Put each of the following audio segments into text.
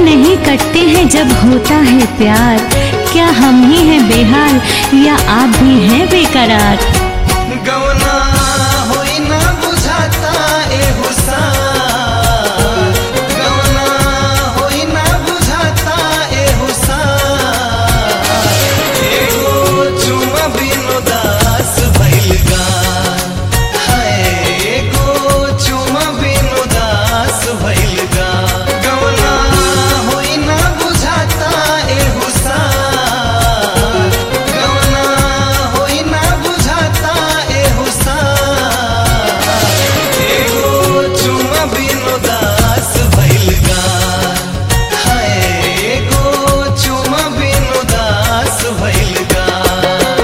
नहीं कटते हैं जब होता है प्यार। क्या हम ही हैं बेहाल या आप भी हैं बेकरार? गवना होई ना बुझाता ए हुसार, गवना होई ना बुझाता ए हुसार। एगो चुमा बिन उदास भइल गाल, हाय एगो चुमा बिन उदास भइल गाल। गवना होई ना बुझाता ए हुसार, गवना होई ना बुझाता ए हुसार। एगो चुमा बिन उदास भइल गाल, हाय एगो चुमा बिन उदास भइल गाल।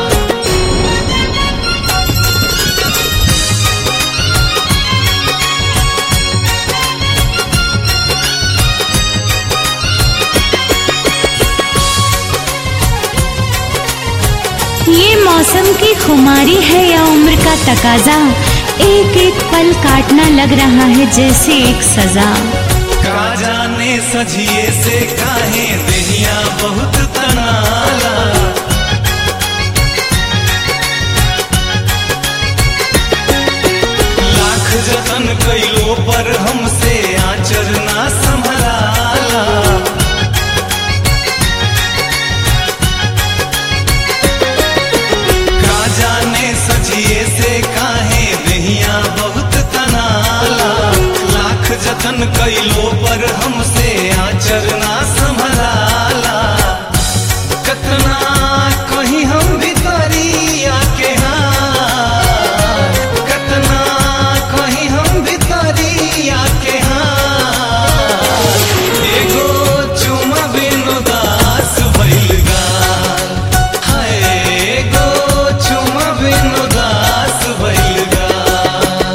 ये मौसम की खुमारी है या उम्र का तकाजा? एक एक पल काटना लग रहा है जैसे एक सजा। का जाने सजिए से काहे देहिया बहुत तनाला। लाख जतन कइलो पर हमसे आचर ना संभलाला। का जाने सजिए से काहे देहिया बहुत तनाला। लाख जतन कइलो पर हमसे आचर ना संभलाला। कतना कहीं हम भितरिया के हाल, कतना कहीं हम भितरिया के हाल। एगो चुमा बिन उदास भइल गाल, हाय एगो चुमा बिन उदास भइल गाल।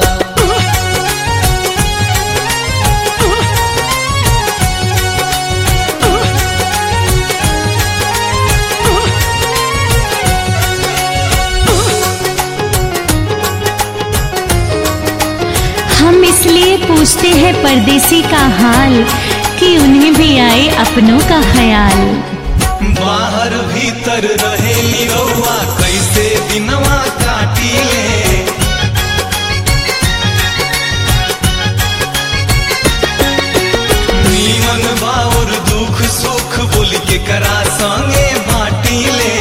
हम इसलिए पूछते हैं परदेसी का हाल कि उन्हें भी आए अपनों का ख्याल। बाहर भीतर रहेली रउआ कैसे दिनवा काटिले। नीमन बाउर दुख सुख बोल के करा संगे बाटिले।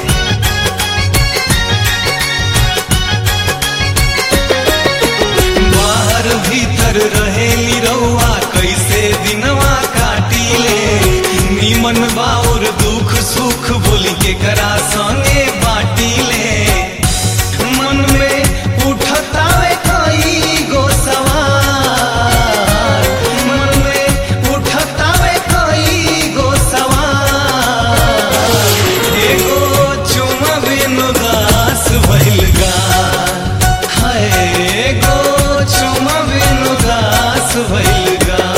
बाहर भीतर रहेली रउआ कैसे दिनवा काटिले। नीमन बाउर दुख सुख बोल के करा संगे बाटिले। मन में उठतावे कई गो सवाल, मन में उठतावे कई गो सवाल। एगो चुमा बिन उदास भइल गाल, हाय एगो चुमा बिन उदास भइल गाल।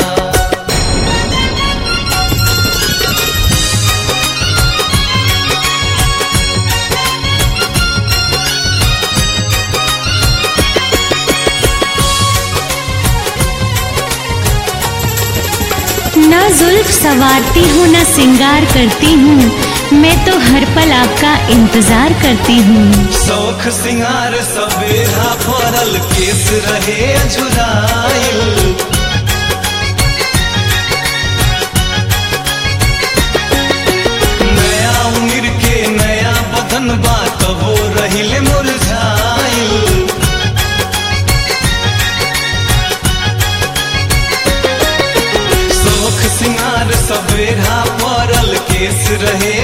ना जुल्फ संवारती हूँ ना सिंगार करती हूँ, मैं तो हर पल आपका इंतजार करती हूँ। शौख सिंगार सवेरा पड़ल केस रहे झुराइल। नया उम्र के नया बदन बात हो रहिले मुरझाइल। शौख सिंगार सवेरा पड़ल केस रहे